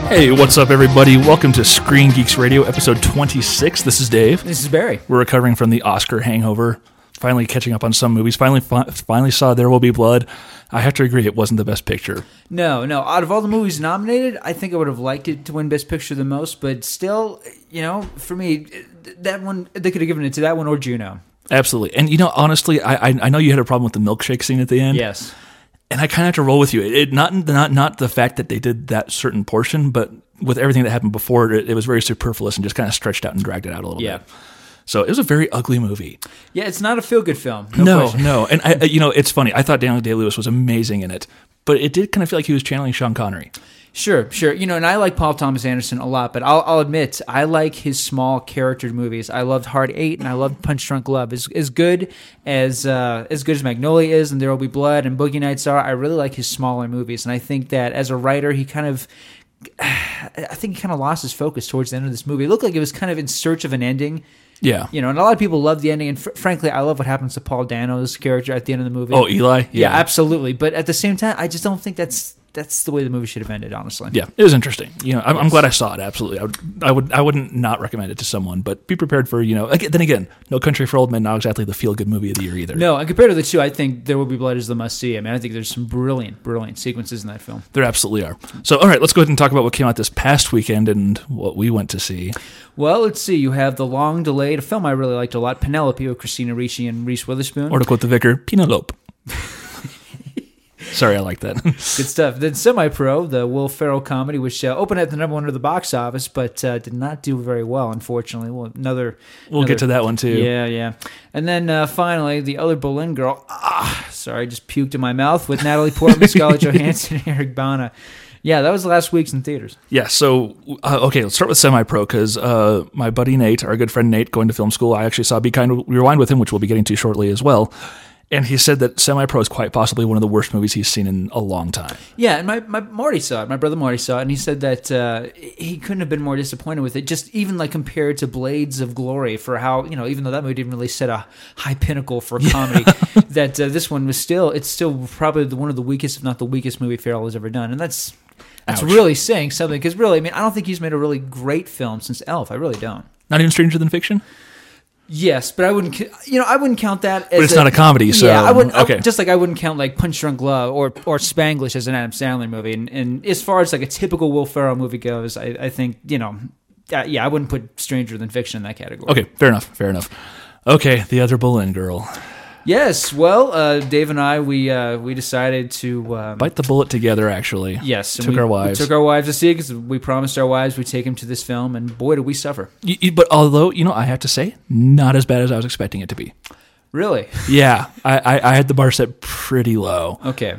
Hey, what's up, everybody? Welcome to Screen Geeks Radio, episode 26. This is Dave. This is Barry. We're recovering from the Oscar hangover. Finally catching up on some movies. Finally saw There Will Be Blood. I have to agree, it wasn't the best picture. No. Out of all the movies nominated, I think I would have liked it to win Best Picture the most. But still, for me, that one, they could have given it to that one or Juno. Absolutely. And, honestly, I know you had a problem with the milkshake scene at the end. Yes. And I kind of have to roll with you. Not the fact that they did that certain portion, but with everything that happened before, it was very superfluous and just kind of stretched out and dragged it out a little bit. So it was a very ugly movie. Yeah, it's not a feel-good film. No. And, it's funny. I thought Daniel Day-Lewis was amazing in it, but it did kind of feel like he was channeling Sean Connery. Sure. And I like Paul Thomas Anderson a lot, but I'll admit, I like his small character movies. I loved Hard Eight, and I loved Punch Drunk Love. As good as Magnolia is, and There Will Be Blood, and Boogie Nights are, I really like his smaller movies. And I think that as a writer, I think he kind of lost his focus towards the end of this movie. It looked like it was kind of in search of an ending. Yeah. And a lot of people love the ending, and frankly, I love what happens to Paul Dano's character at the end of the movie. Oh, Eli? Yeah, absolutely. But at the same time, I just don't think that's the way the movie should have ended, honestly. Yeah, it was interesting. I'm glad I saw it. Absolutely, I wouldn't not recommend it to someone, but be prepared for Then again, No Country for Old Men, not exactly the feel good movie of the year either. No, and compared to the two, I think There Will Be Blood is the must see. I mean, I think there's some brilliant sequences in that film. There absolutely are. So, all right, let's go ahead and talk about what came out this past weekend and what we went to see. Well, let's see. You have the long delayed film I really liked a lot, Penelope, with Christina Ricci and Reese Witherspoon. Or to quote the vicar, Penelope. Sorry, I like that. Good stuff. Then Semi-Pro, the Will Ferrell comedy, which opened at the number one of the box office, but did not do very well, unfortunately. We'll get to that one, too. Yeah. And then finally, The Other Boleyn Girl. Sorry, I just puked in my mouth, with Natalie Portman, Scarlett Johansson, and Eric Bana. Yeah, that was the last week's in theaters. Yeah, so, okay, let's start with Semi-Pro, because my buddy Nate, our good friend Nate, going to film school, I actually saw Be Kind, Rewind with him, which we'll be getting to shortly as well. And he said that Semi-Pro is quite possibly one of the worst movies he's seen in a long time. Yeah, and my Marty saw it. My brother Marty saw it, and he said that he couldn't have been more disappointed with it, just even like compared to Blades of Glory, for how, even though that movie didn't really set a high pinnacle for a comedy, that this one was still probably one of the weakest, if not the weakest movie Ferrell has ever done. And that's really saying something, because really, I mean, I don't think he's made a really great film since Elf. I really don't. Not even Stranger Than Fiction? Yes, but I wouldn't count that as. But it's not a comedy, so yeah, I wouldn't. Okay. Just like I wouldn't count like Punch Drunk Love or Spanglish as an Adam Sandler movie. And as far as like a typical Will Ferrell movie goes, I think I wouldn't put Stranger Than Fiction in that category. Okay, fair enough. Okay, The Other Boleyn Girl. Yes, well, Dave and I, we decided to bite the bullet together. Actually, yes, took our wives to see it because we promised our wives we'd take them to this film, and boy, did we suffer. But although I have to say, not as bad as I was expecting it to be. Really? Yeah, I had the bar set pretty low. Okay.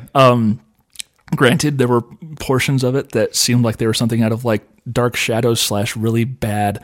Granted, there were portions of it that seemed like they were something out of like Dark Shadows / really bad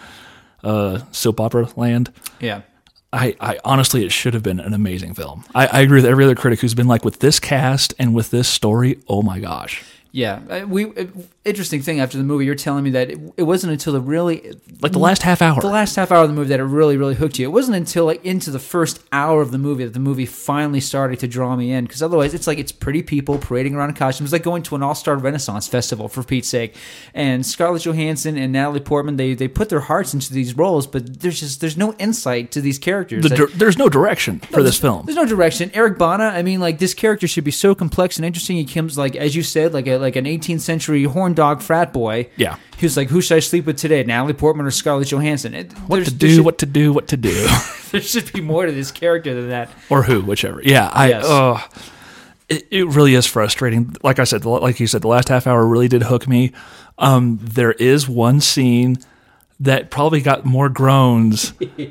soap opera land. Yeah. I honestly, it should have been an amazing film. I agree with every other critic who's been like, with this cast and with this story, oh my gosh. Yeah, interesting thing after the movie, you're telling me that it wasn't until the last half hour. The last half hour of the movie that it really, really hooked you. It wasn't until like into the first hour of the movie that the movie finally started to draw me in. Because otherwise, it's pretty people parading around in costumes. It's like going to an all-star Renaissance festival, for Pete's sake. And Scarlett Johansson and Natalie Portman, they put their hearts into these roles, but there's no insight to these characters. There's no direction for this film. There's no direction. Eric Bana, I mean, like, this character should be so complex and interesting. He comes, like, as you said, like an 18th century horn dog frat boy. Yeah. He was like, who should I sleep with today, Natalie Portman or Scarlett Johansson? What to do. There should be more to this character than that. Or who, whichever. Yeah. It really is frustrating. Like I said, like you said, the last half hour really did hook me. There is one scene that probably got more groans.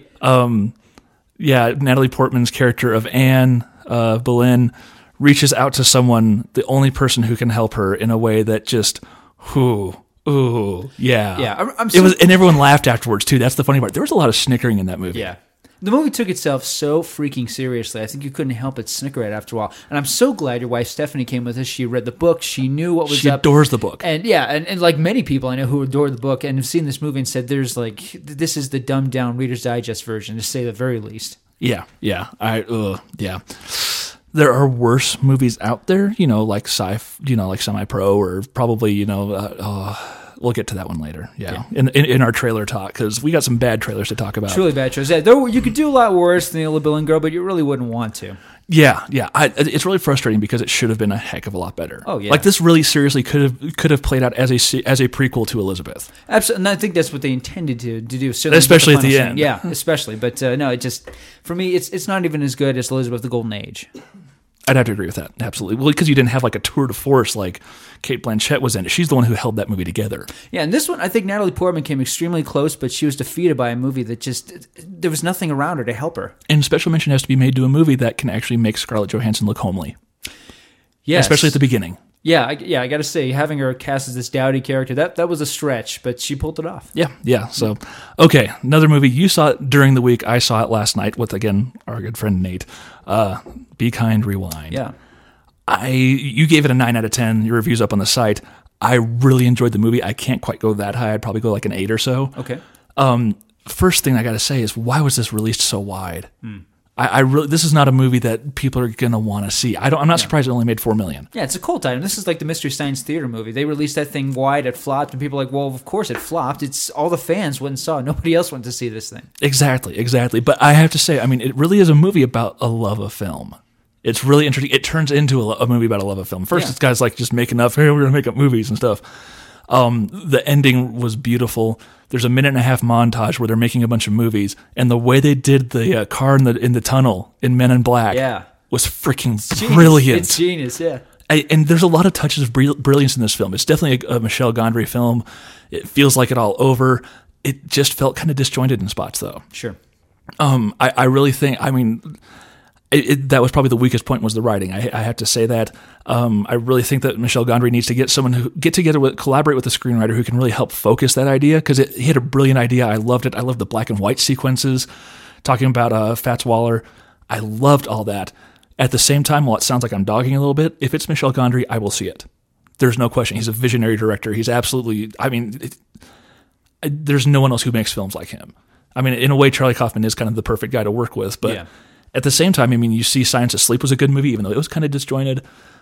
Natalie Portman's character of Anne Boleyn reaches out to someone, the only person who can help her, in a way that just, yeah. Yeah, and everyone laughed afterwards too. That's the funny part. There was a lot of snickering in that movie. Yeah. The movie took itself so freaking seriously. I think you couldn't help but snicker at it after a while. And I'm so glad your wife Stephanie came with us. She read the book. She knew what was up. She adores the book. And yeah, and like many people I know who adore the book and have seen this movie and said, this is the dumbed down Reader's Digest version, to say the very least. Yeah. There are worse movies out there, like like Semi-Pro, or probably, we'll get to that one later. Yeah. In our trailer talk, because we got some bad trailers to talk about. Truly bad trailers. Yeah, though you could do a lot worse than the Ola Bill and Girl, but you really wouldn't want to. Yeah. It's really frustrating because it should have been a heck of a lot better. Oh, yeah. Like, this really seriously could have played out as a prequel to Elizabeth. Absolutely, and I think that's what they intended to do. Especially at the end. Yeah, especially. But no, it just, for me, it's not even as good as Elizabeth the Golden Age. I'd have to agree with that. Absolutely. Well, because you didn't have like a tour de force like Cate Blanchett was in it. She's the one who held that movie together. Yeah, and this one, I think Natalie Portman came extremely close, but she was defeated by a movie that just, there was nothing around her to help her. And special mention has to be made to a movie that can actually make Scarlett Johansson look homely. Yes. Especially at the beginning. Yeah, I got to say, having her cast as this dowdy character, that was a stretch, but she pulled it off. Yeah. So, okay, another movie. You saw it during the week. I saw it last night with, again, our good friend Nate. Be Kind, Rewind. Yeah. You gave it a 9 out of 10. Your review's up on the site. I really enjoyed the movie. I can't quite go that high. I'd probably go like an 8 or so. Okay. First thing I got to say is, why was this released so wide? I really, this is not a movie that people are going to want to see. I'm not surprised it only made $4 million. Yeah, it's a cult item. This is like the Mystery Science Theater movie. They released that thing wide, it flopped, and people are like, well, of course it flopped. It's all the fans went and saw it. Nobody else went to see this thing. Exactly. But I have to say, I mean, it really is a movie about a love of film. It's really interesting. It turns into a movie about a love of film. First, It's guys like just making up, hey, we're going to make up movies and stuff. The ending was beautiful. There's a 1.5-minute montage where they're making a bunch of movies, and the way they did the car in the tunnel in Men in Black was freaking brilliant. It's genius, yeah. And there's a lot of touches of brilliance in this film. It's definitely a Michel Gondry film. It feels like it all over. It just felt kind of disjointed in spots, though. Sure. I really think, I mean, that was probably the weakest point, was the writing. I have to say that. I really think that Michel Gondry needs to get someone who collaborate with a screenwriter who can really help focus that idea, because he had a brilliant idea. I loved it. I loved the black and white sequences, talking about Fats Waller. I loved all that. At the same time, while it sounds like I'm dogging a little bit, if it's Michel Gondry, I will see it. There's no question. He's a visionary director. He's absolutely, I mean, there's no one else who makes films like him. I mean, in a way, Charlie Kaufman is kind of the perfect guy to work with, but at the same time, I mean, you see Science Asleep was a good movie, even though it was kind of disjointed.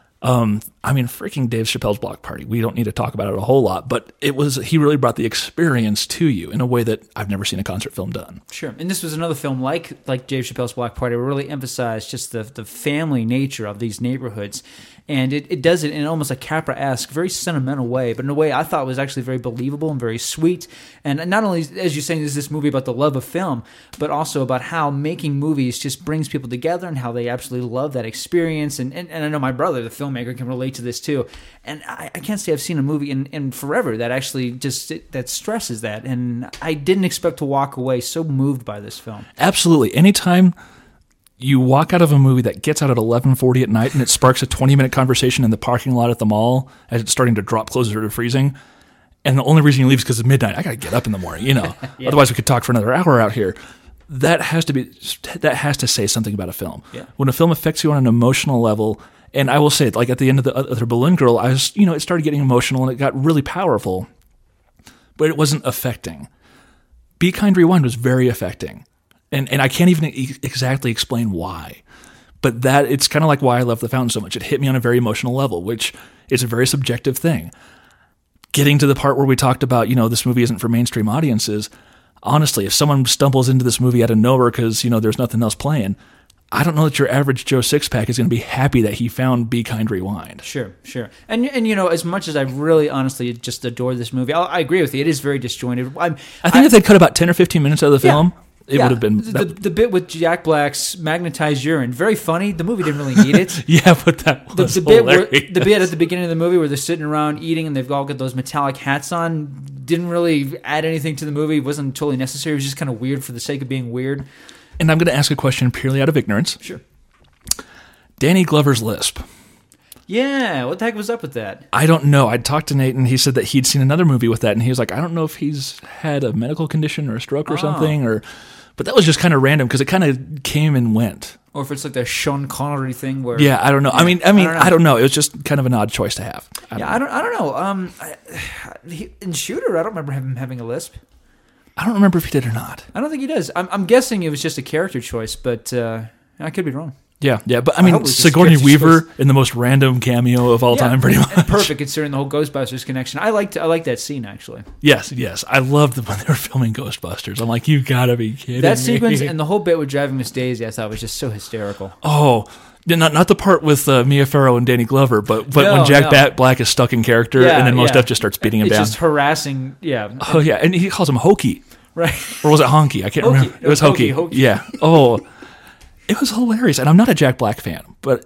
I mean, freaking Dave Chappelle's Block Party. We don't need to talk about it a whole lot, but he really brought the experience to you in a way that I've never seen a concert film done. Sure. And this was another film like Dave Chappelle's Block Party, where it really emphasized just the family nature of these neighborhoods. And it does it in almost a Capra-esque, very sentimental way, but in a way I thought was actually very believable and very sweet. And not only, as you're saying, is this movie about the love of film, but also about how making movies just brings people together and how they absolutely love that experience. And I know my brother, the filmmaker, can relate to this too. And I can't say I've seen a movie in forever that actually that stresses that. And I didn't expect to walk away so moved by this film. Absolutely. Anytime you walk out of a movie that gets out at 11:40 at night and it sparks a 20-minute conversation in the parking lot at the mall as it's starting to drop closer to freezing, and the only reason you leave is because it's midnight. I got to get up in the morning, you know. Otherwise, we could talk for another hour out here. That has to say something about a film. Yeah. When a film affects you on an emotional level, and I will say, like at the end of the other Balloon Girl, it started getting emotional and it got really powerful, but it wasn't affecting. Be Kind, Rewind was very affecting. And I can't even exactly explain why. But that it's kind of like why I love The Fountain so much. It hit me on a very emotional level, which is a very subjective thing. Getting to the part where we talked about, this movie isn't for mainstream audiences, honestly, if someone stumbles into this movie out of nowhere because, there's nothing else playing, I don't know that your average Joe Sixpack is going to be happy that he found Be Kind, Rewind. Sure. And as much as I really honestly just adore this movie, I agree with you. It is very disjointed. I think if they cut about 10 or 15 minutes out of the film, it would have been... The bit with Jack Black's magnetized urine, very funny. The movie didn't really need it. Yeah, but that was hilarious. The bit at the beginning of the movie where they're sitting around eating and they've all got those metallic hats on didn't really add anything to the movie. It wasn't totally necessary. It was just kind of weird for the sake of being weird. And I'm going to ask a question purely out of ignorance. Sure. Danny Glover's lisp. Yeah, what the heck was up with that? I don't know. I talked to Nate, and he said that he'd seen another movie with that, and he was like, I don't know if he's had a medical condition or a stroke or something, but that was just kind of random because it kind of came and went. Or if it's like the Sean Connery thing where... Yeah, I don't know. I mean, I don't know. It was just kind of an odd choice to have. I don't know. In Shooter, I don't remember him having a lisp. I don't remember if he did or not. I don't think he does. I'm guessing it was just a character choice, but I could be wrong. Yeah, but I hope mean, we just Sigourney get to Weaver in the most random cameo of all time, pretty much. And perfect considering the whole Ghostbusters connection. I like that scene actually. Yes. I loved when they were filming Ghostbusters. I'm like, you gotta be kidding That me. sequence and the whole bit with Driving Miss Daisy, I thought was just so hysterical. Oh, not the part with Mia Farrow and Danny Glover, but No, when Jack Black is stuck in character, and then Mos Def just starts beating him it's down. just harassing. Yeah. Oh yeah, and he calls him Hokey, Right. or was it Honky? I can't Hokey. remember. It was Hokey. Hokey. Yeah. Oh, it was hilarious. And I'm not a Jack Black fan, but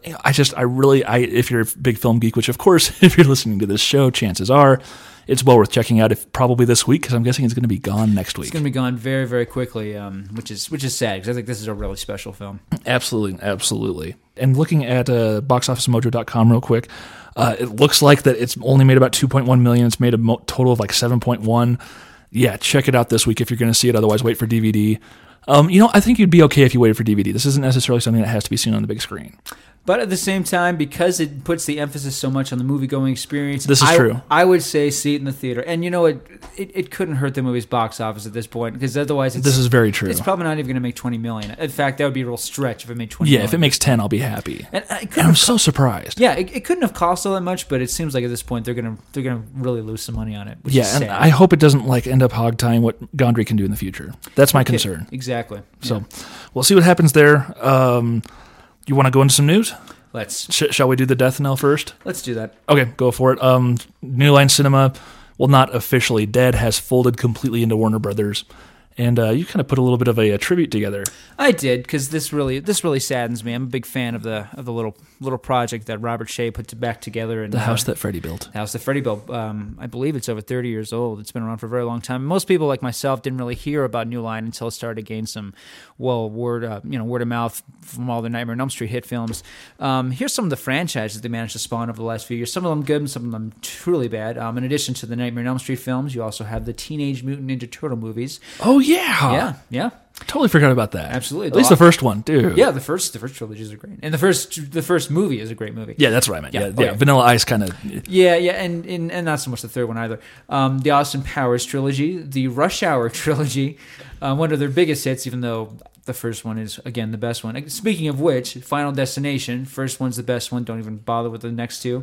if you're a big film geek, which of course, if you're listening to this show, chances are, it's well worth checking out. If probably this week, because I'm guessing it's going to be gone next week. It's going to be gone very, very quickly, which is sad because I think this is a really special film. Absolutely. And looking at boxofficemojo.com real quick, it looks like that it's only made about 2.1 million. It's made a total of like 7.1. Yeah, check it out this week if you're going to see it. Otherwise, wait for DVD. I think you'd be okay if you waited for DVD. This isn't necessarily something that has to be seen on the big screen. But at the same time, because it puts the emphasis so much on the movie-going experience, This is true. I would say see it in the theater. And it couldn't hurt the movie's box office at this point, because otherwise this is very true. It's probably not even going to make $20 million. In fact, that would be a real stretch if it made $20 million. Yeah, if it makes 10, I'll be happy. And I'm so surprised. Yeah, it couldn't have cost all that much, but it seems like at this point they're gonna really lose some money on it. Which is And sad. I hope it doesn't end up hog tying what Gondry can do in the future. That's my concern. Exactly. So we'll see what happens there. You want to go into some news? Shall we do the death knell first? Let's do that. Okay, go for it. New Line Cinema, well, not officially dead, has folded completely into Warner Brothers. And you kind of put a little bit of a tribute together. I did, because this really saddens me. I'm a big fan of the little project that Robert Shea put back together. And the house that Freddie built. The house that Freddie built. I believe it's over 30 years old. It's been around for a very long time. Most people like myself didn't really hear about New Line until it started to gain some word of mouth from all the Nightmare on Elm Street hit films. Here's some of the franchises they managed to spawn over the last few years. Some of them good, and some of them truly bad. In addition to the Nightmare on Elm Street films, you also have the Teenage Mutant Ninja Turtle movies. Oh yeah. Yeah. Totally forgot about that. Absolutely. At least the first one, dude. Yeah, the first trilogies are great, and the first movie is a great movie. Yeah, that's what I meant. Yeah, okay. Vanilla Ice kind of. Yeah, and not so much the third one either. The Austin Powers trilogy, the Rush Hour trilogy, one of their biggest hits, even though the first one is, again, the best one. Speaking of which, Final Destination, first one's the best one. Don't even bother with the next two.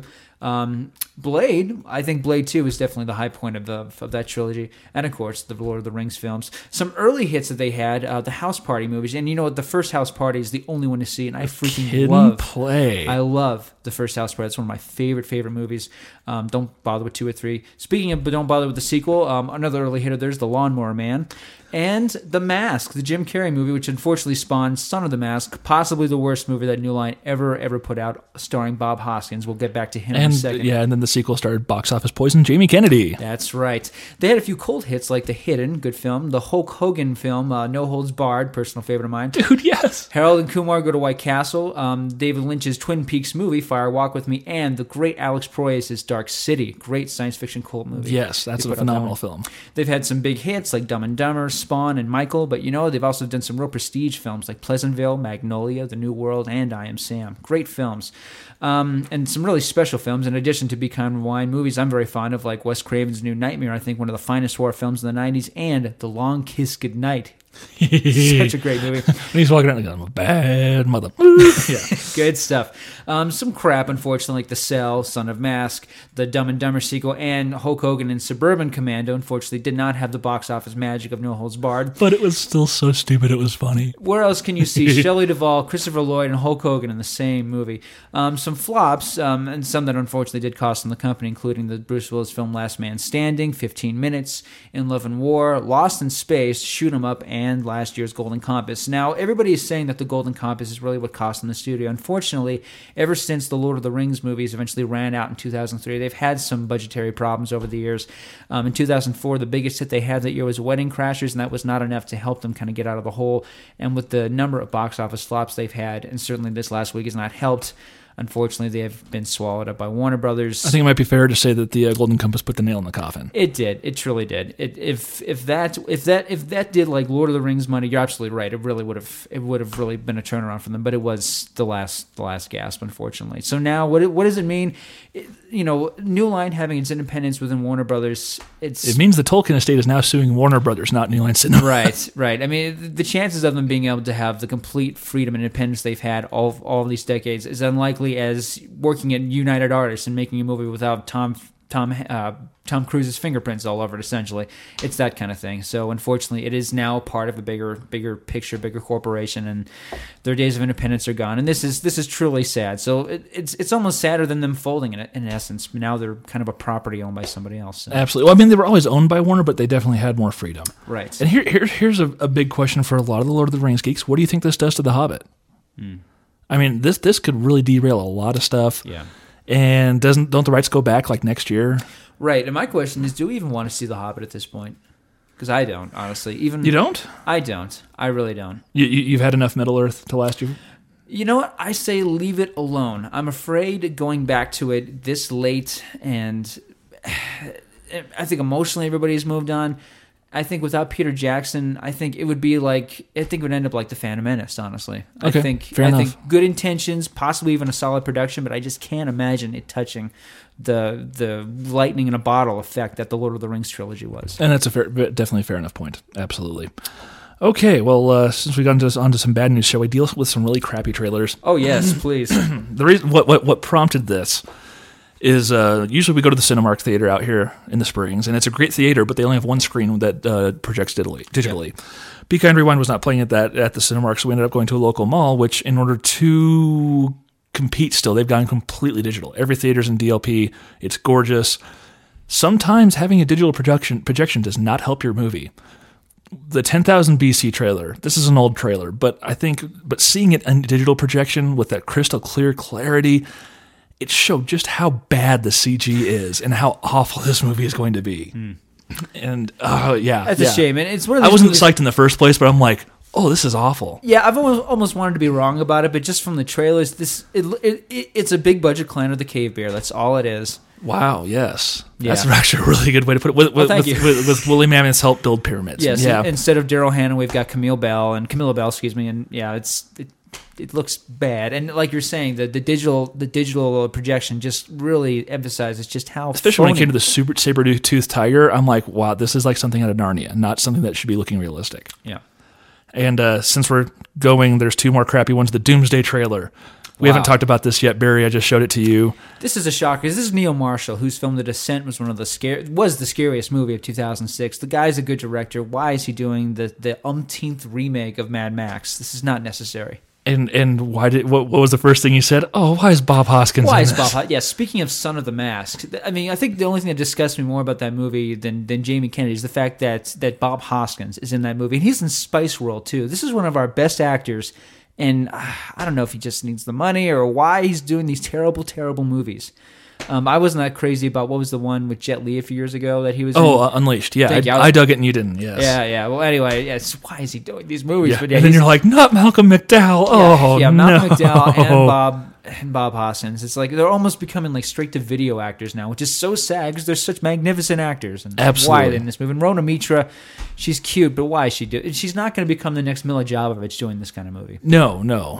Blade, I think Blade 2 is definitely the high point of that trilogy. And, of course, the Lord of the Rings films. Some early hits that they had, the House Party movies. And you know what? The first House Party is the only one to see, and I freaking love the first House Party. It's one of my favorite movies. Don't bother with 2 or 3. Speaking of, but don't bother with the sequel, another early hitter, there's The Lawnmower Man. And The Mask, the Jim Carrey movie, which unfortunately spawned Son of the Mask, possibly the worst movie that New Line ever put out, starring Bob Hoskins. We'll get back to him in a second. Yeah, and then the sequel starred box office poison Jamie Kennedy. That's right. They had a few cult hits like The Hidden, good film, the Hulk Hogan film, No Holds Barred, personal favorite of mine. Dude, yes. Harold and Kumar Go to White Castle, David Lynch's Twin Peaks movie, Fire Walk With Me, and the great Alex Proyas' Dark City, great science fiction cult movie. Yes, that's a phenomenal film. They've had some big hits like Dumb and Dumber, Spawn, and Michael, but they've also done some real prestige films like Pleasantville, Magnolia, The New World, and I Am Sam. Great films. And some really special films, in addition to Be Kind and Wine, movies I'm very fond of, like Wes Craven's New Nightmare, I think one of the finest horror films in the 90s, and The Long Kiss Goodnight. Such a great movie. And he's walking around like, I'm a bad mother. Yeah, good stuff. Some crap, unfortunately, like The Cell, Son of Mask, the Dumb and Dumber sequel, and Hulk Hogan and Suburban Commando, unfortunately, did not have the box office magic of No Holds Barred. But it was still so stupid, it was funny. Where else can you see Shelley Duvall, Christopher Lloyd, and Hulk Hogan in the same movie? Some flops, and some that unfortunately did cost them the company, including the Bruce Willis film Last Man Standing, 15 Minutes, In Love and War, Lost in Space, Shoot 'em Up, and last year's Golden Compass. Now, everybody is saying that the Golden Compass is really what cost them the studio. Unfortunately, ever since the Lord of the Rings movies eventually ran out in 2003, they've had some budgetary problems over the years. In 2004, the biggest hit they had that year was Wedding Crashers, and that was not enough to help them kind of get out of the hole. And with the number of box office flops they've had, and certainly this last week has not helped, Unfortunately, they have been swallowed up by Warner Brothers. I think it might be fair to say that the Golden Compass put the nail in the coffin. It did. It truly did. If that did like Lord of the Rings money, you're absolutely right. It would have really been a turnaround for them. But it was the last gasp, unfortunately. So now, what does it mean? New Line having its independence within Warner Brothers. It means the Tolkien estate is now suing Warner Brothers, not New Line Cinema. Right. I mean, the chances of them being able to have the complete freedom and independence they've had all these decades is unlikely as working at United Artists and making a movie without Tom Cruise's fingerprints all over it. Essentially, it's that kind of thing. So unfortunately, it is now part of a bigger picture, bigger corporation, and their days of independence are gone. And this is truly sad. So it's almost sadder than them folding in essence. Now they're kind of a property owned by somebody else. So. Absolutely. Well, I mean, they were always owned by Warner, but they definitely had more freedom. Right. And here's a big question for a lot of the Lord of the Rings geeks. What do you think this does to The Hobbit? I mean, this could really derail a lot of stuff. Yeah. And don't the rights go back like next year? Right. And my question is, do we even want to see The Hobbit at this point? Because I don't, honestly. You don't? I don't. I really don't. You've had enough Middle Earth to last you? You know what? I say leave it alone. I'm afraid going back to it this late, and I think emotionally everybody's moved on. I think without Peter Jackson, I think it would end up like The Phantom Menace, honestly. Okay, I think good intentions, possibly even a solid production, but I just can't imagine it touching the lightning in a bottle effect that the Lord of the Rings trilogy was. And that's definitely a fair enough point. Absolutely. Okay, well, since we got onto some bad news, shall we deal with some really crappy trailers? Oh yes, please. The reason what prompted this is usually we go to the Cinemark Theater out here in the Springs, and it's a great theater, but they only have one screen that projects digitally. Yep. Be Kind Rewind was not playing at the Cinemark, so we ended up going to a local mall, which in order to compete still, they've gone completely digital. Every theater's in DLP. It's gorgeous. Sometimes having a digital projection does not help your movie. The 10,000 BC trailer, this is an old trailer, but seeing it in digital projection with that crystal clear clarity, it showed just how bad the CG is and how awful this movie is going to be. And that's a shame. And it's one of those I wasn't movies, psyched in the first place, but I'm like, oh, this is awful. Yeah, I've almost wanted to be wrong about it, but just from the trailers, it's a big budget Clan of the Cave Bear. That's all it is. Wow, yes. Yeah. That's actually a really good way to put it. With Woolly Mammoth's help build pyramids. Yes, yeah. Instead of Daryl Hannah, we've got Camilla Bell, and yeah, it looks bad. And like you're saying, the digital projection just really emphasizes just how especially phony. when it came to the super saber-toothed tiger, I'm like, wow, this is like something out of Narnia, not something that should be looking realistic. Yeah. And since we're going, there's two more crappy ones. The Doomsday trailer. We haven't talked about this yet, Barry. I just showed it to you. This is a shocker. This is Neil Marshall, whose film The Descent was the scariest movie of 2006. The guy's a good director. Why is he doing the umpteenth remake of Mad Max? This is not necessary. And what was the first thing you said? Oh, why is Bob Hoskins in this? Yeah, speaking of Son of the Mask, I mean, I think the only thing that disgusts me more about that movie than Jamie Kennedy is the fact that Bob Hoskins is in that movie. And he's in Spice World, too. This is one of our best actors, and I don't know if he just needs the money or why he's doing these terrible, terrible movies. I wasn't that crazy about what was the one with Jet Li a few years ago that he was in. Unleashed. Yeah, I dug it and you didn't. Yes. Yeah. Well, anyway, yes. Why is he doing these movies? Yeah. But and then you're like, not Malcolm McDowell. Malcolm McDowell and Bob Hoskins. It's like they're almost becoming like straight-to-video actors now, which is so sad because they're such magnificent actors. And absolutely. Why are they in this movie? And Rona Mitra, she's cute, but why is she do? She's not going to become the next Mila Jovovich doing this kind of movie. No.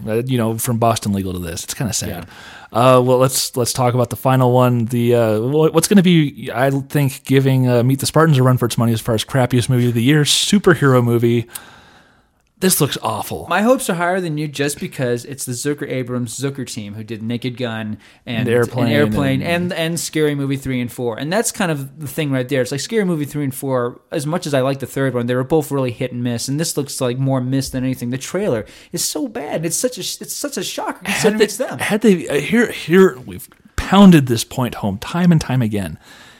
From Boston Legal to this, it's kind of sad. Yeah. Well, let's talk about the final one. The what's going to be, I think, giving Meet the Spartans a run for its money as far as crappiest movie of the year, superhero movie. This looks awful. My hopes are higher than you just because it's the Zucker Abrams Zucker team who did Naked Gun and Airplane and Scary Movie 3 and 4. And that's kind of the thing right there. It's like Scary Movie 3 and 4, as much as I like the third one, they were both really hit and miss. And this looks like more miss than anything. The trailer is so bad. It's such a shocker considering it's them. Had they here we've pounded this point home time and time again.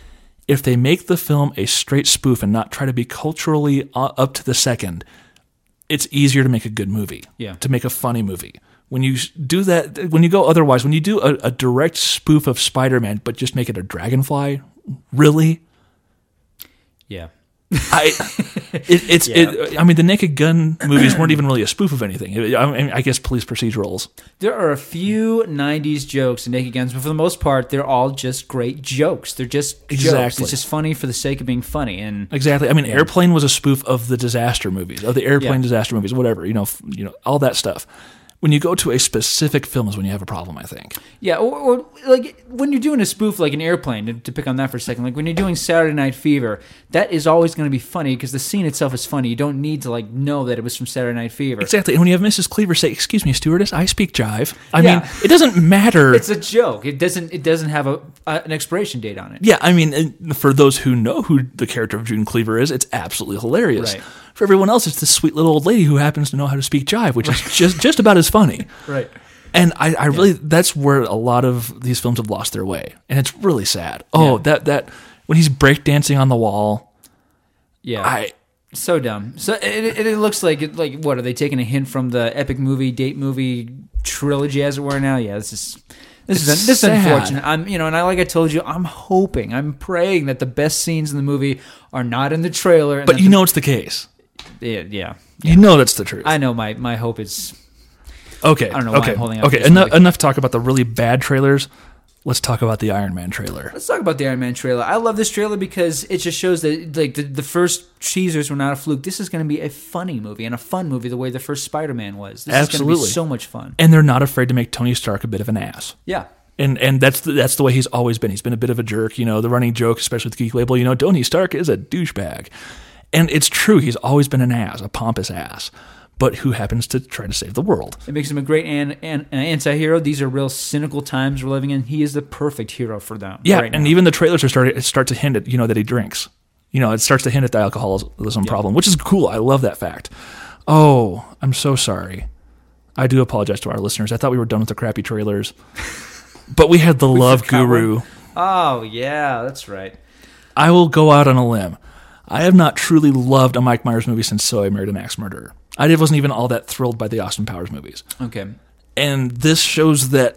If they make the film a straight spoof and not try to be culturally up to the second, it's easier to make a good movie, to make a funny movie. When you do that, when you go otherwise, when you do a direct spoof of Spider-Man, but just make it a dragonfly, really? Yeah. I mean, the Naked Gun movies weren't even really a spoof of anything. I guess police procedurals. There are a few 90s jokes in Naked Guns, but for the most part, they're all just great jokes. They're just jokes. It's just funny for the sake of being funny. And exactly. I mean, Airplane was a spoof of the disaster movies, of the airplane disaster movies, whatever, all that stuff. When you go to a specific film is when you have a problem, I think. Yeah, or like when you're doing a spoof like an Airplane, to pick on that for a second, like when you're doing Saturday Night Fever, that is always going to be funny because the scene itself is funny. You don't need to like know that it was from Saturday Night Fever. Exactly. And when you have Mrs. Cleaver say, "Excuse me, stewardess, I speak jive." I mean, it doesn't matter. It's a joke. It doesn't have an expiration date on it. Yeah, I mean, for those who know who the character of June Cleaver is, it's absolutely hilarious. Right. For everyone else, it's this sweet little old lady who happens to know how to speak jive, which is just about as funny. Right. And I really, that's where a lot of these films have lost their way. And it's really sad. Oh, that when he's breakdancing on the wall. Yeah. So dumb. So it looks like what, are they taking a hint from the epic date movie trilogy, as it were now? Yeah, this is unfortunate. And like I told you, I'm praying that the best scenes in the movie are not in the trailer. But it's the case. Yeah. You know that's the truth. I know my hope is. Okay. I don't know why I'm holding out. Okay. Enough talk about the really bad trailers. Let's talk about the Iron Man trailer. Let's talk about the Iron Man trailer. I love this trailer because it just shows that like the first teasers were not a fluke. This is going to be a funny movie and a fun movie the way the first Spider-Man was. This Absolutely. is going to be so much fun. And they're not afraid to make Tony Stark a bit of an ass. Yeah. And that's the way he's always been. He's been a bit of a jerk. The running joke, especially with the Geek Label, Tony Stark is a douchebag. And it's true. He's always been an ass, a pompous ass, but who happens to try to save the world. It makes him a great anti-hero. These are real cynical times we're living in. He is the perfect hero for them. Yeah, right and now. even the trailers start to hint at, that he drinks. It starts to hint at the alcoholism problem, which is cool. I love that fact. Oh, I'm so sorry. I do apologize to our listeners. I thought we were done with the crappy trailers. But we had the Love Guru. Oh, yeah, that's right. I will go out on a limb. I have not truly loved a Mike Myers movie since So I Married an Axe Murderer. I wasn't even all that thrilled by the Austin Powers movies. Okay. And this shows that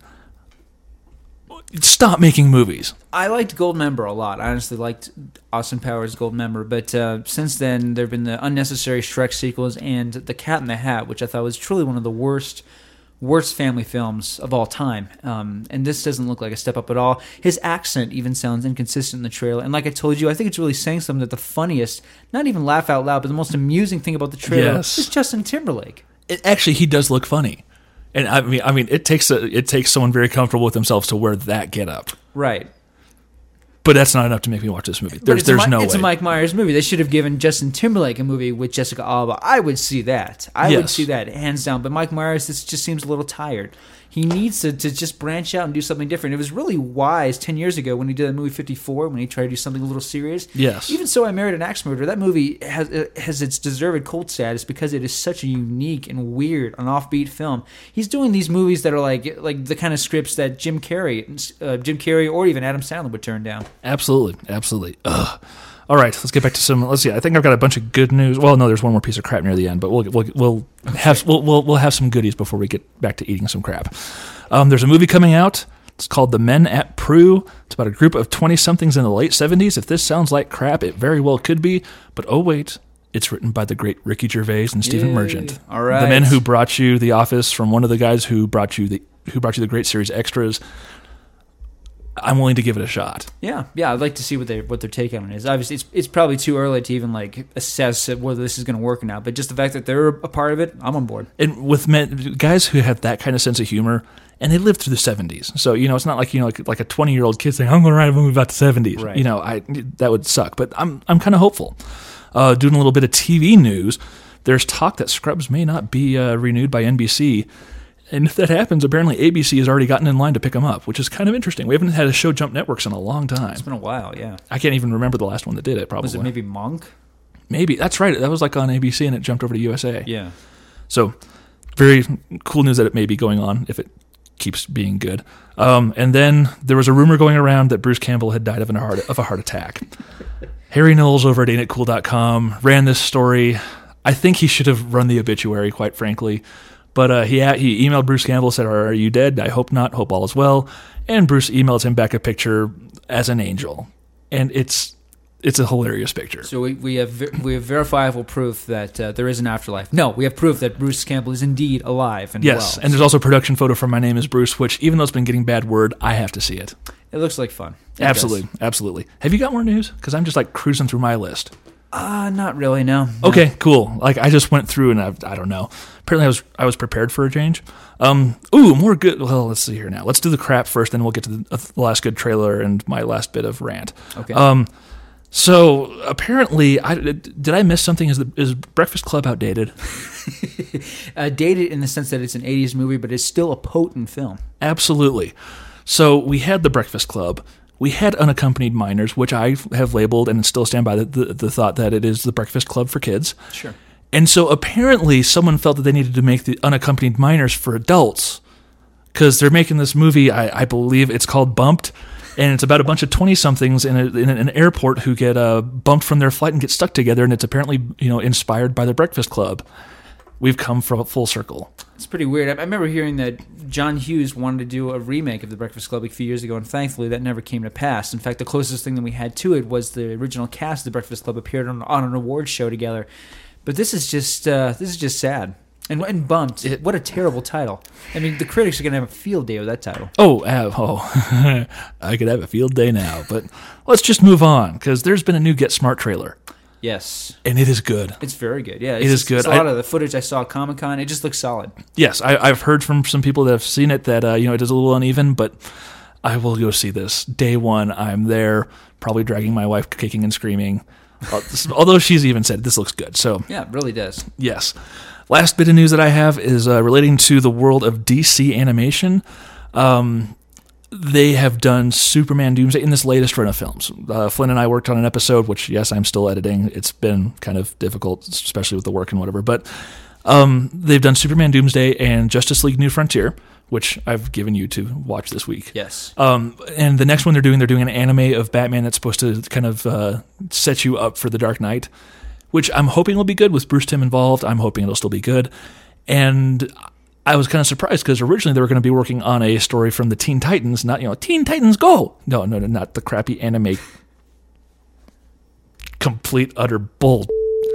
stop making movies. I liked Goldmember a lot. I honestly liked Austin Powers' Goldmember, but since then there have been the unnecessary Shrek sequels and The Cat in the Hat, which I thought was truly one of the worst family films of all time. And this doesn't look like a step up at all. His accent even sounds inconsistent in the trailer. And like I told you, I think it's really saying something that the funniest, not even laugh out loud, but the most amusing thing about the trailer is Justin Timberlake. Actually, he does look funny. And I mean, it takes someone very comfortable with themselves to wear that getup. Right. But that's not enough to make me watch this movie. There's no way. It's a Mike Myers movie. They should have given Justin Timberlake a movie with Jessica Alba. I would see that. I would see that, hands down. But Mike Myers, this just seems a little tired. He needs to just branch out and do something different. It was really wise 10 years ago when he did that movie 54, when he tried to do something a little serious. Yes. Even So I Married an Axe Murderer, that movie has its deserved cult status because it is such a unique and weird and offbeat film. He's doing these movies that are like the kind of scripts that Jim Carrey or even Adam Sandler would turn down. Absolutely. Ugh. All right, let's get back to some. Let's see. I think I've got a bunch of good news. Well, no, there's one more piece of crap near the end, but we'll have some goodies before we get back to eating some crap. There's a movie coming out. It's called The Men at Prue. It's about a group of 20-somethings in the late 70s. If this sounds like crap, it very well could be. But oh wait, it's written by the great Ricky Gervais and Stephen Merchant. All right, the men who brought you The Office, from one of the guys who brought you the great series Extras. I'm willing to give it a shot. Yeah, I'd like to see what their take on it is. Obviously, it's probably too early to even assess whether this is going to work or not. But just the fact that they're a part of it, I'm on board. And with guys who have that kind of sense of humor, and they lived through the 70s, so it's not like like a 20-year-old kid saying, "I'm going to write a movie about the 70s." Right. That would suck. But I'm kind of hopeful. Doing a little bit of TV news, there's talk that Scrubs may not be renewed by NBC. And if that happens, apparently ABC has already gotten in line to pick them up, which is kind of interesting. We haven't had a show jump networks in a long time. It's been a while, yeah. I can't even remember the last one that did it, probably. Was it maybe Monk? Maybe. That's right. That was on ABC and it jumped over to USA. Yeah. So, very cool news that it may be going on if it keeps being good. And then there was a rumor going around that Bruce Campbell had died of a heart attack. Harry Knowles over at AintItCool.com ran this story. I think he should have run the obituary, quite frankly. But he emailed Bruce Campbell, said, "Are you dead? I hope not. Hope all is well." And Bruce emails him back a picture as an angel. And it's it's a hilarious picture. So we have verifiable proof that there is an afterlife. No, we have proof that Bruce Campbell is indeed alive and Yes, well. and there's also a production photo from My Name is Bruce, which, even though it's been getting bad word, I have to see it. It looks like fun. It Absolutely, absolutely. Have you got more news? Because I'm just like cruising through my list. Not really, no. Okay, cool. Like I just went through and I don't know. Apparently I was prepared for a change. More good. Well, let's see here now. Let's do the crap first, then we'll get to the last good trailer and my last bit of rant. Okay. So apparently, did I miss something? Is Breakfast Club outdated? Dated in the sense that it's an 80s movie, but it's still a potent film. Absolutely. So we had The Breakfast Club. We had Unaccompanied Minors, which I have labeled and still stand by the thought that it is The Breakfast Club for kids. Sure. And so apparently someone felt that they needed to make the Unaccompanied Minors for adults because they're making this movie, I believe it's called Bumped, and it's about a bunch of 20-somethings in an airport who get bumped from their flight and get stuck together, and it's apparently inspired by The Breakfast Club. We've come from full circle. It's pretty weird. I remember hearing that John Hughes wanted to do a remake of The Breakfast Club a few years ago, and thankfully that never came to pass. In fact, the closest thing that we had to it was the original cast of The Breakfast Club appeared on an awards show together. But this is just sad. And Bumped, what a terrible title. I mean, the critics are going to have a field day with that title. I could have a field day now. But let's just move on, because there's been a new Get Smart trailer. Yes. And it is good. It's very good, yeah. It is good. It's a lot of the footage I saw at Comic-Con, it just looks solid. Yes, I've heard from some people that have seen it that it is a little uneven, but I will go see this. Day one, I'm there, probably dragging my wife kicking and screaming. Although she's even said, this looks good. So yeah, it really does. Yes. Last bit of news that I have is relating to the world of DC animation. They have done Superman Doomsday in this latest run of films. Flynn and I worked on an episode, which, yes, I'm still editing. It's been kind of difficult, especially with the work and whatever. But they've done Superman Doomsday and Justice League New Frontier, which I've given you to watch this week. Yes. And the next one they're doing an anime of Batman that's supposed to kind of set you up for The Dark Knight, which I'm hoping will be good with Bruce Timm involved. I'm hoping it'll still be good. And I was kind of surprised because originally they were going to be working on a story from the Teen Titans, not, Teen Titans Go! No, not the crappy anime. Complete, utter bull.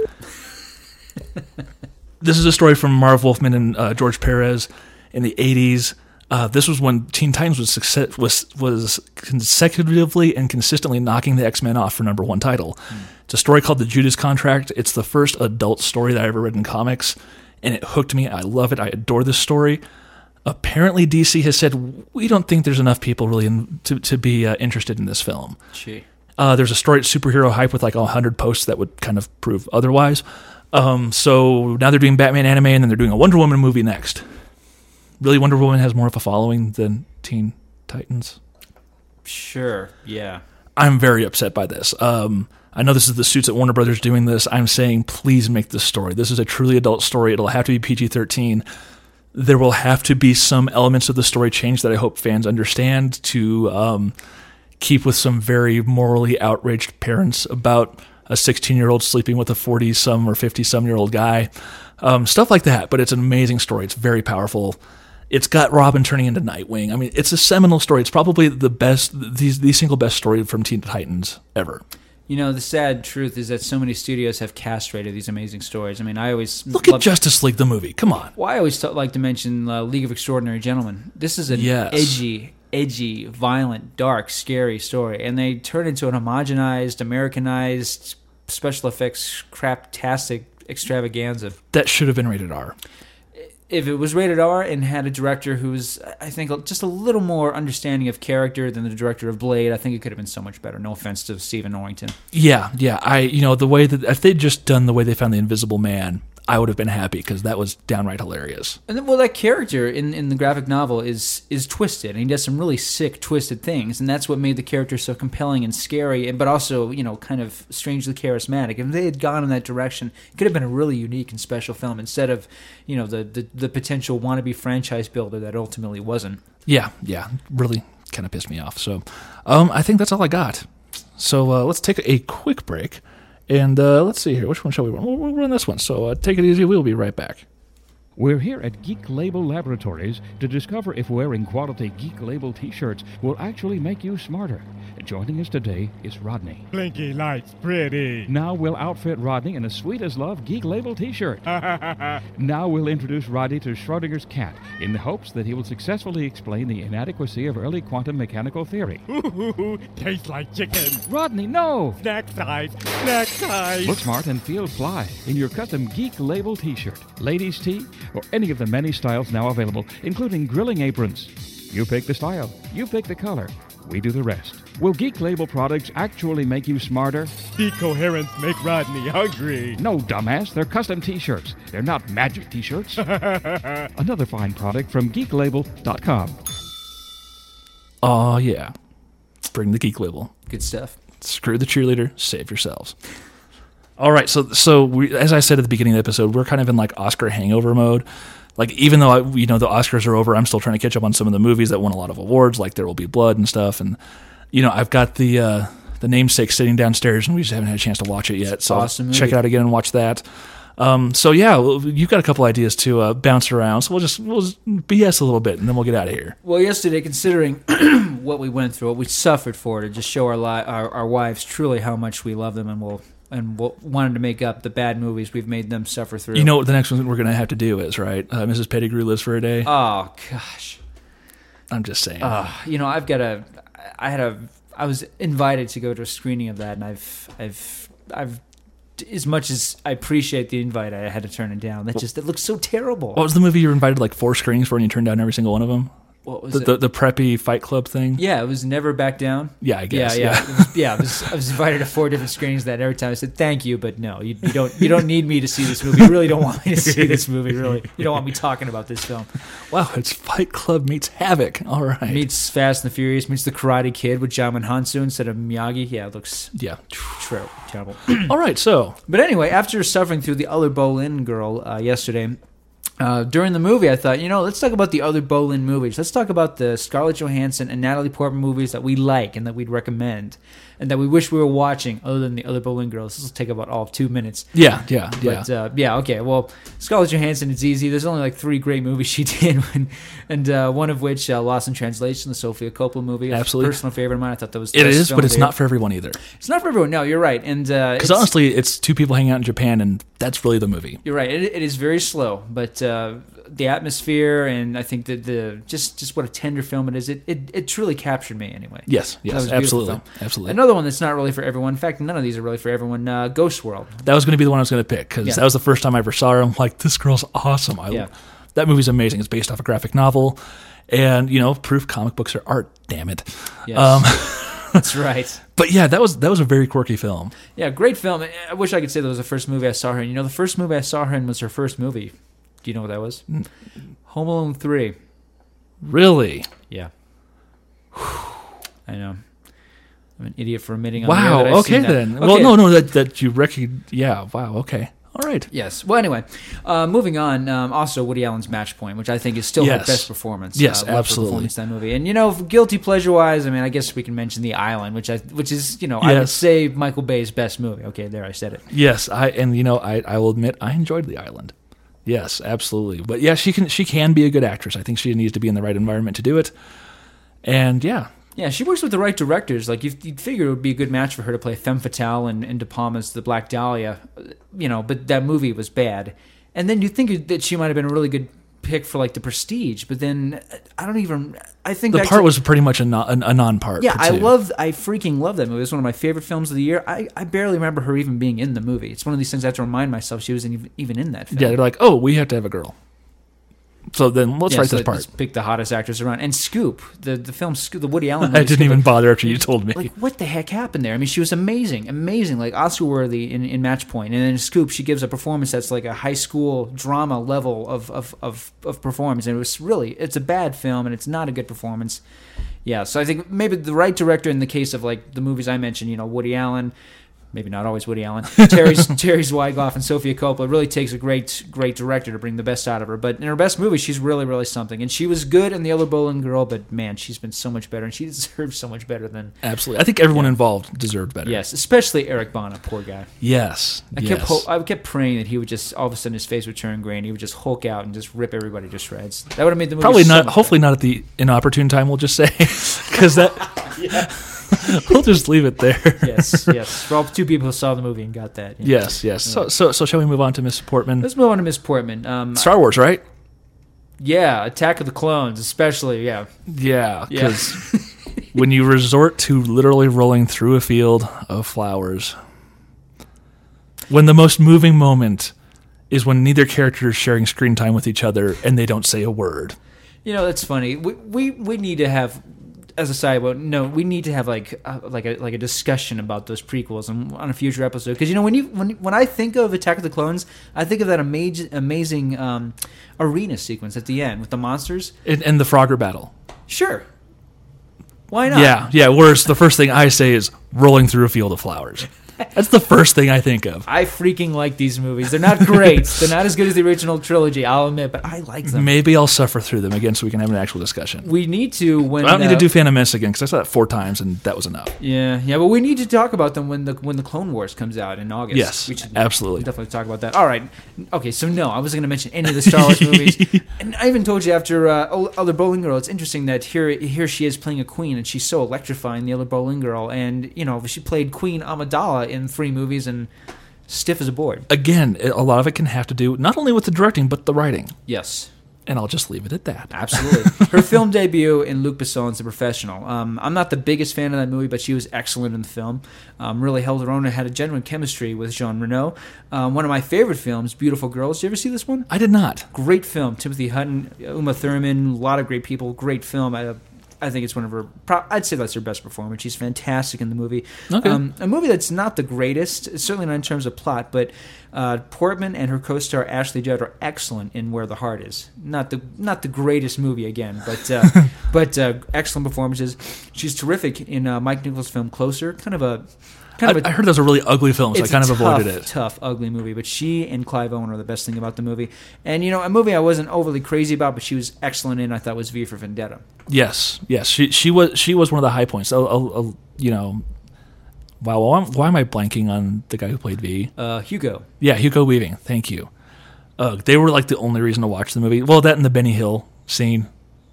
This is a story from Marv Wolfman and George Perez in the 80s. This was when Teen Titans was consecutively and consistently knocking the X-Men off for number one title. It's a story called The Judas Contract. It's the first adult story that I ever read in comics, and it hooked me. I love it. I adore this story. Apparently, DC has said, we don't think there's enough people really to be interested in this film. Gee. There's a story at Superhero Hype with like 100 posts that would kind of prove otherwise. So now they're doing Batman anime, and then they're doing a Wonder Woman movie next. Really, Wonder Woman has more of a following than Teen Titans? Sure, yeah. I'm very upset by this. I know this is the suits at Warner Brothers doing this. I'm saying, please make this story. This is a truly adult story. It'll have to be PG-13. There will have to be some elements of the story change that I hope fans understand to keep with some very morally outraged parents about a 16-year-old sleeping with a 40-some or 50-some-year-old guy. Stuff like that, but it's an amazing story. It's very powerful. It's got Robin turning into Nightwing. I mean, it's a seminal story. It's probably the best, the single best story from Teen Titans ever. The sad truth is that so many studios have castrated these amazing stories. I mean, I always look at Justice League, the movie. Come on. Well, I always like to mention League of Extraordinary Gentlemen. This is an edgy, violent, dark, scary story, and they turn into an homogenized, Americanized, special effects, craptastic extravaganza. That should have been rated R. If it was rated R and had a director who's, I think, just a little more understanding of character than the director of Blade, I think it could have been so much better. No offense to Stephen Norrington. Yeah. The way that if they'd just done the way they found the Invisible Man, I would have been happy because that was downright hilarious. And then, that character in the graphic novel is twisted, and he does some really sick, twisted things, and that's what made the character so compelling and scary, but also, kind of strangely charismatic. If they had gone in that direction, it could have been a really unique and special film instead of, the potential wannabe franchise builder that ultimately wasn't. Yeah, really kind of pissed me off. So, I think that's all I got. So let's take a quick break. And let's see here. Which one shall we run? We'll run this one. So take it easy. We'll be right back. We're here at Geek Label Laboratories to discover if wearing quality Geek Label t-shirts will actually make you smarter. Joining us today is Rodney. Blinky lights, pretty. Now we'll outfit Rodney in a sweet as love Geek Label t-shirt. Now we'll introduce Rodney to Schrodinger's cat in the hopes that he will successfully explain the inadequacy of early quantum mechanical theory. Ooh, tastes like chicken. Rodney, no! Snack size, snack size. Look smart and feel fly in your custom Geek Label t-shirt, ladies' tee, or any of the many styles now available, including grilling aprons. You pick the style, you pick the color, we do the rest. Will Geek Label products actually make you smarter? Decoherence make Rodney hungry. No, dumbass, they're custom t-shirts. They're not magic t-shirts. Another fine product from geeklabel.com. Oh, yeah. Bring the Geek Label. Good stuff. Screw the cheerleader, save yourselves. All right, so we, as I said at the beginning of the episode, we're kind of in like Oscar hangover mode. Like, even though the Oscars are over, I'm still trying to catch up on some of the movies that won a lot of awards, like There Will Be Blood and stuff. And I've got the Namesake sitting downstairs, and we just haven't had a chance to watch it yet. So awesome check it out again and watch that. So yeah, you've got a couple ideas to bounce around. So we'll just BS a little bit, and then we'll get out of here. Well, yesterday, considering what we went through, what we suffered for, to just show our wives truly how much we love them, and wanted to make up the bad movies we've made them suffer through. You know what the next one we're going to have to do is, right? Mrs. Pettigrew Lives for a Day. Oh gosh, I'm just saying. I was invited to go to a screening of that, and I've as much as I appreciate the invite, I had to turn it down. It looks so terrible. What was the movie you were invited like 4 screenings for, and you turned down every single one of them? What was it? The preppy Fight Club thing? Yeah, it was Never Back Down. Yeah, I guess. Yeah. I was invited to 4 different screenings that every time I said, thank you, but no, you don't need me to see this movie. You really don't want me to see this movie, really. You don't want me talking about this film. Wow, it's Fight Club meets Havoc. All right. Meets Fast and the Furious, meets The Karate Kid with Jaimin Hansu instead of Miyagi. Yeah, it looks terrible. All right, so. But anyway, after suffering through the other Boleyn girl yesterday, during the movie, I thought, let's talk about the other Boleyn movies. Let's talk about the Scarlett Johansson and Natalie Portman movies that we like and that we'd recommend and that we wish we were watching other than the other Boleyn girls. This will take about all of 2 minutes. Yeah. But, okay. Well, Scarlett Johansson, it's easy. There's only like 3 great movies she did, and one of which, Lost in Translation, the Sofia Coppola movie. Absolutely. Personal favorite of mine. I thought that was the best film, but it's not for everyone either. It's not for everyone. No, you're right. And because honestly, it's 2 people hanging out in Japan, and that's really the movie. You're right. It is very slow, but the atmosphere and I think that the just what a tender film it is. It truly captured me anyway. Yes, absolutely. Another one that's not really for everyone. In fact, none of these are really for everyone. Ghost World. That was going to be the one I was going to pick because that was the first time I ever saw her. I'm like, this girl's awesome. That movie's amazing. It's based off a graphic novel, and proof comic books are art. Damn it. Yes. That's right. But yeah, that was a very quirky film. Yeah, great film. I wish I could say that was the first movie I saw her in. The first movie I saw her in was her first movie. Do you know what that was? Home Alone 3. Really? Yeah. I know. I'm an idiot for admitting on wow, the air that I've okay seen that. then. Okay. Well, no, that you recognize. Yeah, wow, okay. All right. Yes. Well, anyway, moving on. Also, Woody Allen's Match Point, which I think is still her best performance. Yes, absolutely. Performance in that movie, and guilty pleasure wise, I guess we can mention The Island, which is I would say Michael Bay's best movie. Okay, there I said it. Yes, I will admit I enjoyed The Island. Yes, absolutely. But yeah, she can be a good actress. I think she needs to be in the right environment to do it. And yeah. Yeah, she works with the right directors. Like, you'd figure it would be a good match for her to play Femme Fatale and De Palma's The Black Dahlia, but that movie was bad. And then you think that she might have been a really good pick for, like, The Prestige, but then I think the part was pretty much a non-part. Yeah, I freaking love that movie. It's one of my favorite films of the year. I barely remember her even being in the movie. It's one of these things I have to remind myself she wasn't even in that film. Yeah, they're like, oh, we have to have a girl. So then let's write this part. Let's pick the hottest actress around. And Scoop, the film Scoop, the Woody Allen movie. I didn't even bother after you told me. Like, what the heck happened there? She was amazing, like Oscar-worthy in Match Point. And then Scoop, she gives a performance that's like a high school drama level of performance. And it's a bad film, and it's not a good performance. Yeah, so I think maybe the right director in the case of, like, the movies I mentioned, Woody Allen, maybe not always Woody Allen, Terry Zwigoff and Sofia Coppola. It really takes a great director to bring the best out of her. But in her best movie, she's really, really something. And she was good in The Yellow Bowling Girl, but man, she's been so much better, and she deserves so much better than... Absolutely. I think everyone involved deserved better. Yes, especially Eric Bana, poor guy. Yes. I kept praying that he would just, all of a sudden his face would turn gray and he would just Hulk out and just rip everybody to shreds. That would have made the movie Probably so not, much hopefully better. not at the inopportune time, we'll just say. Because that... We'll just leave it there. Yes. For all two people who saw the movie and got that. you know. Yes. So shall we move on to Miss Portman? Let's move on to Miss Portman. Star Wars, right? Yeah, Attack of the Clones, especially, yeah. Yeah, because when you resort to literally rolling through a field of flowers, when the most moving moment is when neither character is sharing screen time with each other and they don't say a word. You know, that's funny. We need to have, as a side note, we need to have like a discussion about those prequels on a future episode. Because, you know, when I think of Attack of the Clones, I think of that amazing arena sequence at the end with the monsters. And the Frogger battle. Sure. Why not? Yeah, whereas the first thing I say is rolling through a field of flowers. That's the first thing I think of. I freaking like these movies. They're not great. They're not as good as the original trilogy, I'll admit, but I like them. Maybe I'll suffer through them again so we can have an actual discussion. We need to when I don't need to do Phantom Menace again because I saw that 4 times and that was enough. Yeah, but we need to talk about them when the Clone Wars comes out in August. Yes, we should absolutely. definitely talk about that. All right. Okay, so no, I wasn't going to mention any of the Star Wars movies. And I even told you after Other Bowling Girl, it's interesting that here she is playing a queen, and she's so electrifying, the Other Bowling Girl. And, you know, she played Queen Amidala in 3 movies and stiff as a board. Again, a lot of it can have to do not only with the directing, but the writing. Yes. And I'll just leave it at that. Absolutely. Her film debut in Luc Besson's The Professional. I'm not the biggest fan of that movie, but she was excellent in the film. Really held her own and had a genuine chemistry with Jean Reno. One of my favorite films, Beautiful Girls. Did you ever see this one? I did not. Great film. Timothy Hutton, Uma Thurman, a lot of great people. Great film. I think it's one of her... I'd say that's her best performance. She's fantastic in the movie. Okay. A movie that's not the greatest, certainly not in terms of plot, but Portman and her co-star Ashley Judd are excellent in Where the Heart Is. Not the greatest movie again, but excellent performances. She's terrific in Mike Nichols' film Closer. I heard that was a really ugly film, so I kind of avoided it. Tough, ugly movie. But she and Clive Owen are the best thing about the movie. And, you know, a movie I wasn't overly crazy about, but she was excellent in, I thought, was V for Vendetta. Yes. She was one of the high points. You know, wow. Why am I blanking on the guy who played V? Hugo. Yeah, Hugo Weaving. Thank you. They were like the only reason to watch the movie. Well, that and the Benny Hill scene.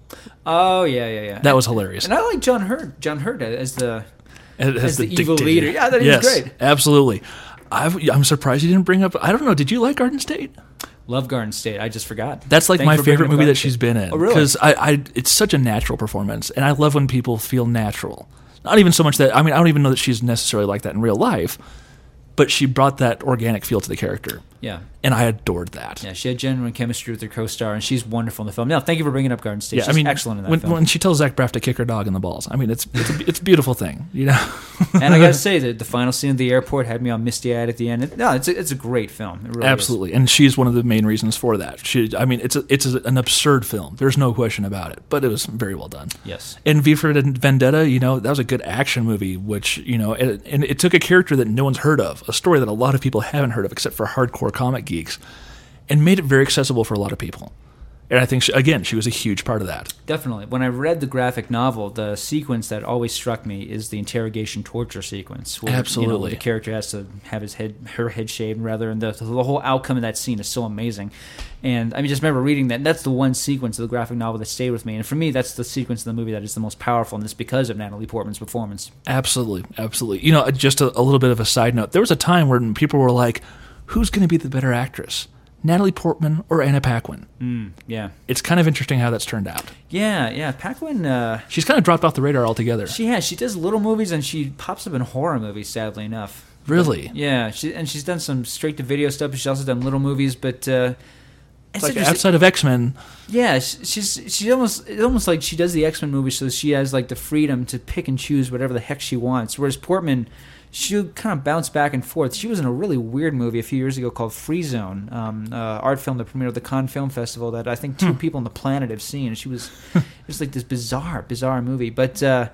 Oh yeah. That was hilarious. And I like John Hurt as the evil dictator. leader. Yeah, that was great. Absolutely. I'm surprised you didn't bring up. I don't know. Did you like Garden State? Love Garden State. I just forgot. That's like Thanks my for bringing favorite up movie Garden that State. she's been in. Oh, really? Because it's such a natural performance, and I love when people feel natural. Not even so much that I don't even know that she's necessarily like that in real life, but she brought that organic feel to the character. Yeah. And I adored that. Yeah, she had genuine chemistry with her co-star, and she's wonderful in the film. Now, thank you for bringing up Garden State. Yeah, She's excellent in that film. When she tells Zach Braff to kick her dog in the balls, it's a beautiful thing, you know. And I got to say that the final scene at the airport had me all misty-eyed at the end. It's a great film. It really Absolutely, and she's one of the main reasons for that. It's an absurd film. There's no question about it, but it was very well done. Yes. And V for Vendetta, you know, that was a good action movie, which, you know, and it took a character that no one's heard of, a story that a lot of people haven't heard of except for hardcore comic geeks, and made it very accessible for a lot of people. And I think, she was a huge part of that. Definitely. When I read the graphic novel, the sequence that always struck me is the interrogation torture sequence. Where, Absolutely. You know, the character has to have her head shaved, rather, and the whole outcome of that scene is so amazing. And I just remember reading that, and that's the one sequence of the graphic novel that stayed with me. And for me, that's the sequence of the movie that is the most powerful, and it's because of Natalie Portman's performance. Absolutely. You know, just a little bit of a side note. There was a time when people were like, who's going to be the better actress? Natalie Portman or Anna Paquin? Yeah. It's kind of interesting how that's turned out. Yeah. Paquin... she's kind of dropped off the radar altogether. She has. She does little movies, and she pops up in horror movies, sadly enough. Really? But, yeah. She's done some straight-to-video stuff, but she's also done little movies, but... It's like outside of X-Men. Yeah, she's almost like she does the X-Men movies, so she has like the freedom to pick and choose whatever the heck she wants. Whereas Portman, she'll kind of bounce back and forth. She was in a really weird movie a few years ago called Free Zone, art film that premiered at the Cannes Film Festival that I think 2 people on the planet have seen. And it was like this bizarre movie. But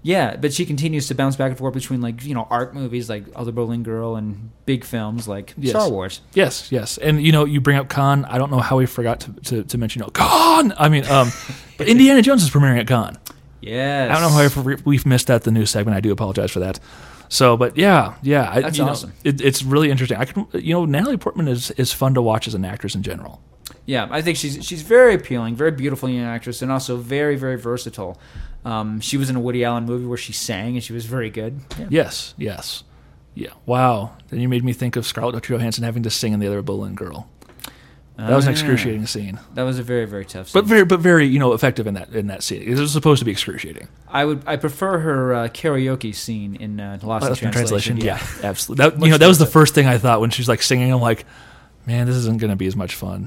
Yeah, but she continues to bounce back and forth between, like, you know, art movies like Oh, the Berlin Girl and big films like Yes. Star Wars. Yes, yes. And, you know, you bring up Cannes. I don't know how we forgot to mention, you know, Cannes! I mean, but Indiana Jones is premiering at Cannes. Yes. I don't know how we've missed that, the news segment. I do apologize for that. So, but yeah. That's you know, awesome. It's really interesting. Natalie Portman is fun to watch as an actress in general. Yeah, I think she's very appealing, very beautiful young actress, and also very, very versatile. She was in a Woody Allen movie where she sang, and she was very good. Yeah. Yes, yes. Yeah. Wow. Then you made me think of Scarlett Johansson having to sing in The Other Berlin Girl. That was an excruciating scene. That was a very, very tough scene. But very, you know, effective in that scene. It was supposed to be excruciating. I prefer her karaoke scene in Lost in Translation. Yeah, absolutely. That was the first thing I thought when she's like singing. I'm like, man, this isn't going to be as much fun.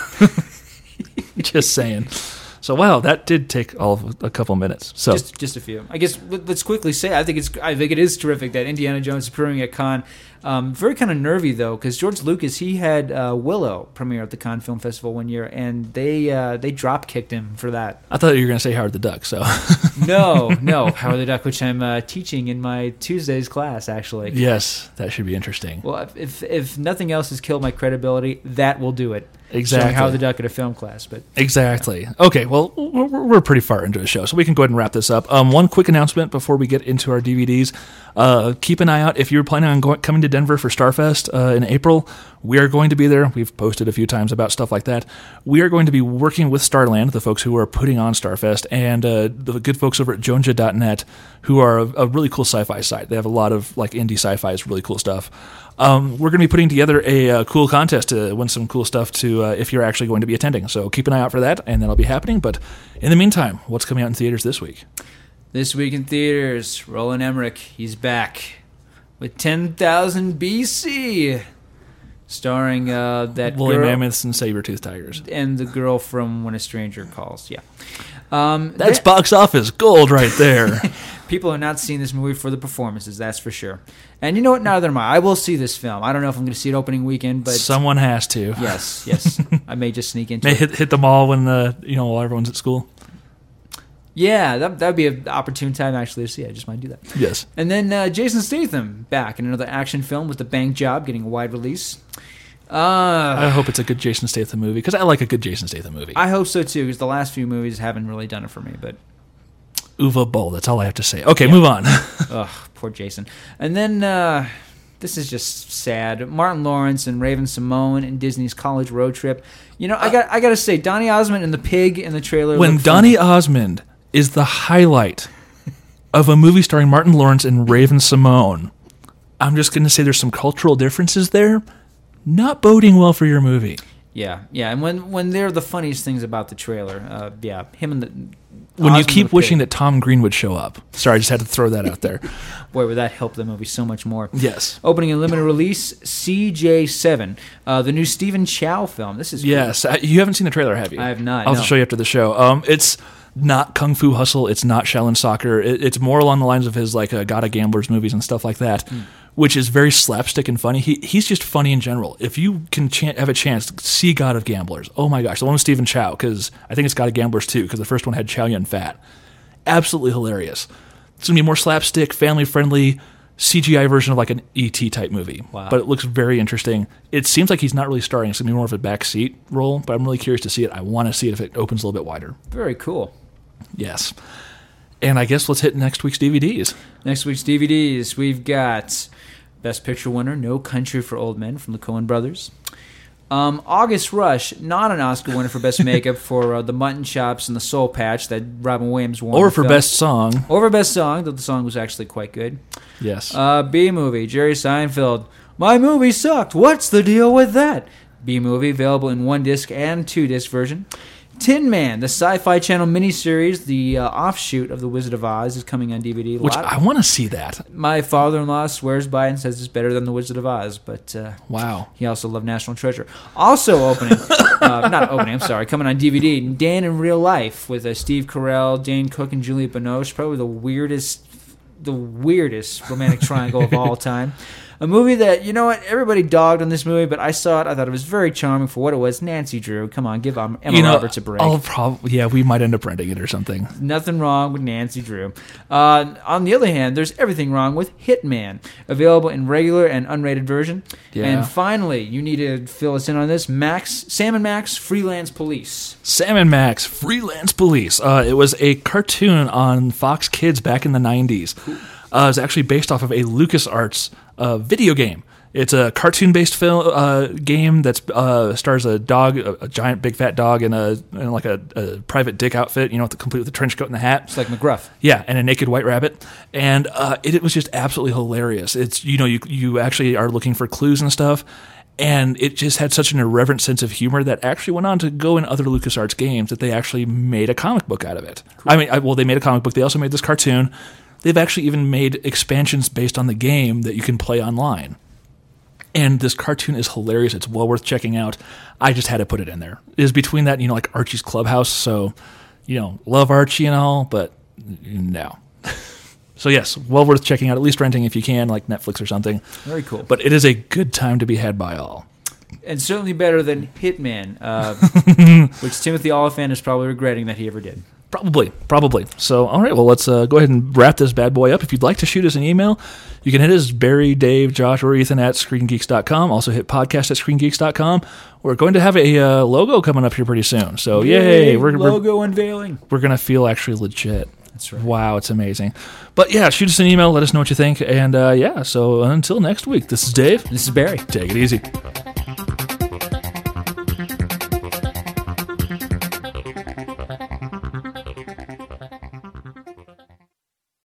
Just saying. So wow, that did take all of a couple minutes. So just a few. I guess let's quickly say I think it is terrific that Indiana Jones is premiering at Cannes. Very kind of nervy though, because George Lucas, he had Willow premiere at the Cannes Film Festival one year, and they drop kicked him for that. I thought you were going to say Howard the Duck. So no, Howard the Duck, which I'm teaching in my Tuesdays class actually. Yes, that should be interesting. Well, if nothing else has killed my credibility, that will do it. Exactly. Showing Howard the Duck at a film class, but exactly. Okay, well, we're pretty far into the show, so we can go ahead and wrap this up. One quick announcement before we get into our DVDs. Keep an eye out if you're planning on coming to Denver for Starfest in April. We are going to be there. We've posted a few times about stuff like that. We are going to be working with Starland, the folks who are putting on Starfest, and the good folks over at Jonja.net, who are a really cool sci-fi site. They have a lot of like indie sci-fi, is really cool stuff. We're going to be putting together a cool contest to win some cool stuff to if you're actually going to be attending. So keep an eye out for that, and that'll be happening. But in the meantime, what's coming out in theaters this week? This week in theaters, Roland Emmerich, he's back with 10,000 BC, starring that William girl Mammoths and Saber-Tooth Tigers. and the girl from When a Stranger Calls. Yeah. That's box office gold right there. People are not seeing this movie for the performances, that's for sure. And you know what? Neither am I. I will see this film. I don't know if I'm going to see it opening weekend, but Someone has to. yes. I may just sneak into May it. hit the mall when while everyone's at school. Yeah, that'd be an opportune time actually to see. I just might do that. Yes. And then Jason Statham back in another action film with The Bank Job getting a wide release. I hope it's a good Jason Statham movie because I like a good Jason Statham movie. I hope so too, because the last few movies haven't really done it for me. But Uwe Boll, that's all I have to say. Okay, move on. ugh, poor Jason. And then this is just sad. Martin Lawrence and Raven Simone in Disney's College Road Trip. You know, I got to say, Donny Osmond and the pig in the trailer. When look Donny funny. Osmond is the highlight of a movie starring Martin Lawrence and Raven Simone, I'm just going to say there's some cultural differences there. Not boding well for your movie. Yeah, and when they're the funniest things about the trailer, him and the When you Osmond keep and the wishing pig. that Tom Green would show up. Sorry, I just had to throw that out there. Boy, would that help the movie so much more. Yes. Opening in limited release, CJ7, the new Stephen Chow film. This is cool. Yes. You haven't seen the trailer, have you? I have not, I'll no. have to show you after the show. It's not Kung Fu Hustle. It's not Shaolin Soccer. It's more along the lines of his like God of Gamblers movies and stuff like that, which is very slapstick and funny. He's just funny in general. If you can have a chance, see God of Gamblers. Oh my gosh, the one with Stephen Chow, because I think it's God of Gamblers too, because the first one had Chow Yun Fat. Absolutely hilarious. It's going to be more slapstick, family-friendly, CGI version of like an E.T. type movie. Wow. But it looks very interesting. It seems like he's not really starring. It's going to be more of a backseat role, but I'm really curious to see it. I want to see it if it opens a little bit wider. Very cool. Yes. And I guess let's hit next week's DVDs. Next week's DVDs, we've got Best Picture winner, No Country for Old Men from the Coen brothers. August Rush, not an Oscar winner for Best Makeup for the mutton chops and the soul patch that Robin Williams won. Or the for film. Best Song. Or for Best Song, though the song was actually quite good. Yes. B-movie, Jerry Seinfeld. My movie sucked. What's the deal with that? B-movie, available in 1-disc and 2-disc version. Tin Man, the Sci-Fi Channel miniseries, the offshoot of The Wizard of Oz, is coming on DVD. Which I want to see that. My father-in-law swears by it and says it's better than The Wizard of Oz, but Wow. he also loved National Treasure. Also opening, coming on DVD, Dan in Real Life with Steve Carell, Dane Cook, and Juliette Binoche. Probably the weirdest romantic triangle of all time. A movie that, you know what, everybody dogged on this movie, but I saw it. I thought it was very charming for what it was. Nancy Drew. Come on, give Emma Roberts a break. We might end up renting it or something. Nothing wrong with Nancy Drew. On the other hand, there's everything wrong with Hitman, available in regular and unrated version. Yeah. And finally, you need to fill us in on this, Sam and Max Freelance Police. Sam and Max Freelance Police. It was a cartoon on Fox Kids back in the 90s. It was actually based off of a LucasArts video game. It's a cartoon-based game that stars a dog, a giant big fat dog in a private dick outfit, complete with the trench coat and the hat. It's like McGruff. Yeah, and a naked white rabbit. And it was just absolutely hilarious. It's you actually are looking for clues and stuff, and it just had such an irreverent sense of humor that actually went on to go in other LucasArts games that they actually made a comic book out of it. Cool. They made a comic book. They also made this cartoon. They've actually even made expansions based on the game that you can play online. And this cartoon is hilarious. It's well worth checking out. I just had to put it in there. It is between that, like Archie's Clubhouse. So, love Archie and all, but no. So yes, well worth checking out, at least renting if you can, like Netflix or something. Very cool. But it is a good time to be had by all. And certainly better than Hitman, which Timothy Oliphant is probably regretting that he ever did. Probably. So, all right, well, let's go ahead and wrap this bad boy up. If you'd like to shoot us an email, you can hit us, Barry, Dave, Josh, or Ethan at ScreenGeeks.com. Also hit podcast at ScreenGeeks.com. We're going to have a logo coming up here pretty soon. So, yay. Logo unveiling. We're going to feel actually legit. That's right. Wow, it's amazing. But, yeah, shoot us an email. Let us know what you think. And, so until next week, this is Dave. This is Barry. Take it easy.